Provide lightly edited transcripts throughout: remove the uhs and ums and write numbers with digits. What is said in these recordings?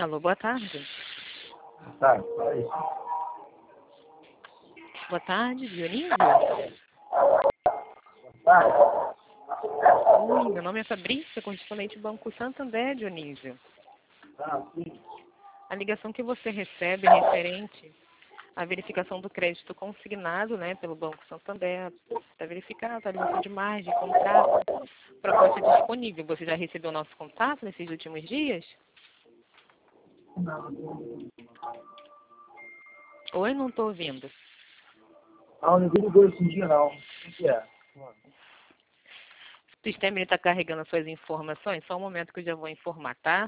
Alô, boa tarde. Tá, aí. Boa tarde, Dionísio. Tá. Oi, meu nome é Fabrícia, correspondente do Banco Santander, Dionísio. Ah, sim. A ligação que você recebe é referente à verificação do crédito consignado, né, pelo Banco Santander, para verificar a atualização de margem, contrato, proposta disponível. Você já recebeu o nosso contato nesses últimos dias? Oi, não estou ouvindo. Ah, ninguém ligou esse dia, não. O que é? O sistema está carregando as suas informações. Só um momento que eu já vou informar, tá?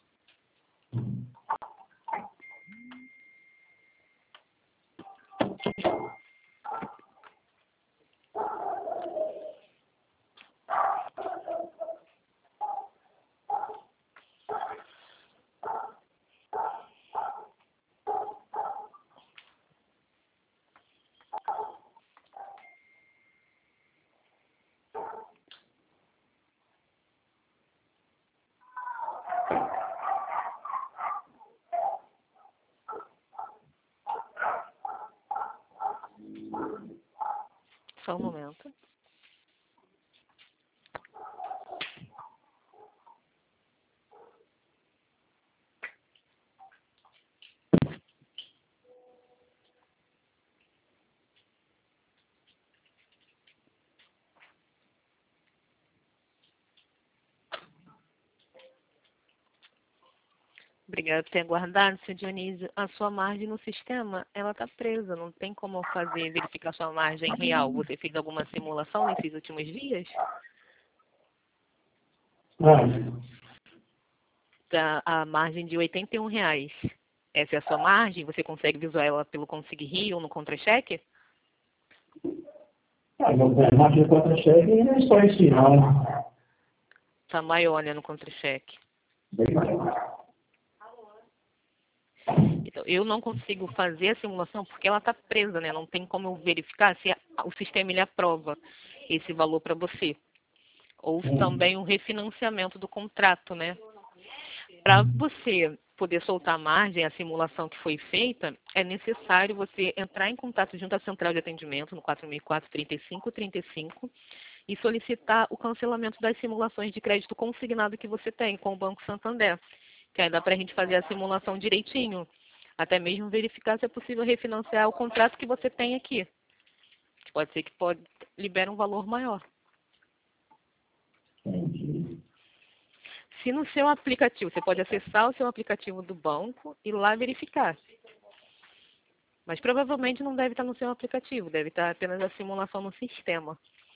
Só um momento. Obrigada por ter aguardado, seu Dionísio. A sua margem no sistema, ela está presa. Não tem como fazer verificar sua margem real. Você fez alguma simulação nesses últimos dias? A margem de R$ 81. Essa é a sua margem? Você consegue visualizar ela pelo Conseguir Rio ou no contra-cheque? A máquina de contra-cheque não é só isso, não. Está maior, né, no contra-cheque. Bem maior. Então, eu não consigo fazer a simulação porque ela está presa, né? Não tem como eu verificar se o sistema ele aprova esse valor para você. Ou também um refinanciamento do contrato, né? Para você poder soltar a margem, a simulação que foi feita, é necessário você entrar em contato junto à central de atendimento no 4004-3535 e solicitar o cancelamento das simulações de crédito consignado que você tem com o Banco Santander, que aí dá para a gente fazer a simulação direitinho, até mesmo verificar se é possível refinanciar o contrato que você tem aqui. Pode ser que libere um valor maior. Entendi. Se no seu aplicativo, você pode acessar o seu aplicativo do banco e lá verificar. Mas provavelmente não deve estar no seu aplicativo, deve estar apenas a simulação no sistema.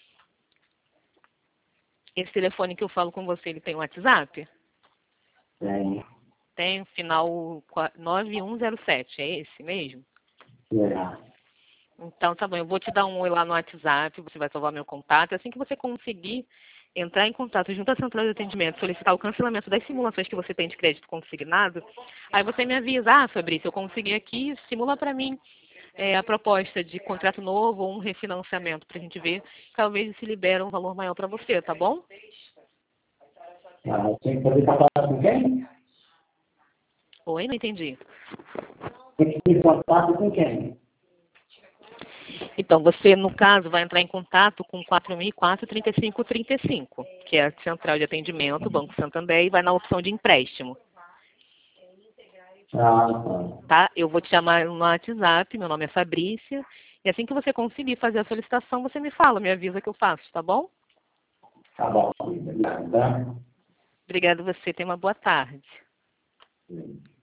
Esse telefone que eu falo com você, ele tem WhatsApp? Tem. Tem o final 9107, é esse mesmo? É. Então tá bom, eu vou te dar um oi lá no WhatsApp, você vai salvar meu contato. Assim que você conseguir entrar em contato junto à central de atendimento, solicitar o cancelamento das simulações que você tem de crédito consignado, aí você me avisa, Fabrício, eu consegui aqui, simula para mim a proposta de contrato novo ou um refinanciamento para a gente ver, talvez se libera um valor maior para você, tá bom? Tem que fazer contato com quem? Oi, não entendi. Tem que ter contato com quem? Então, você, no caso, vai entrar em contato com 4004-3535, que é a central de atendimento, Banco Santander, e vai na opção de empréstimo. Tá? Eu vou te chamar no WhatsApp, meu nome é Fabrícia, e assim que você conseguir fazer a solicitação, você me fala, me avisa que eu faço, tá bom? Tá bom. Obrigado. Obrigada a você, tenha uma boa tarde.